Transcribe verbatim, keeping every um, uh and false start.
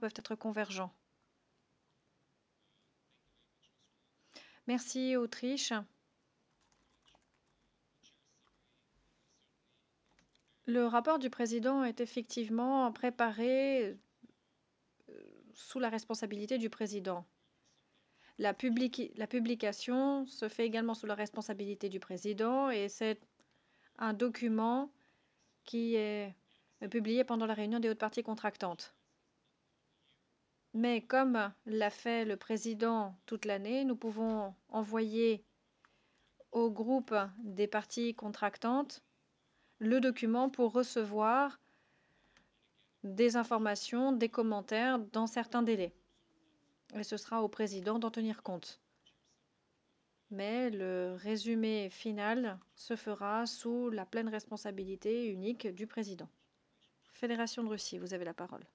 peuvent être convergents. Merci, Autriche. Le rapport du président est effectivement préparé sous la responsabilité du président. La, publici- la publication se fait également sous la responsabilité du président et c'est un document qui est publié pendant la réunion des hautes parties contractantes. Mais comme l'a fait le président toute l'année, nous pouvons envoyer au groupe des parties contractantes le document pour recevoir des informations, des commentaires dans certains délais. Et ce sera au président d'en tenir compte. Mais le résumé final se fera sous la pleine responsabilité unique du président. Fédération de Russie, vous avez la parole.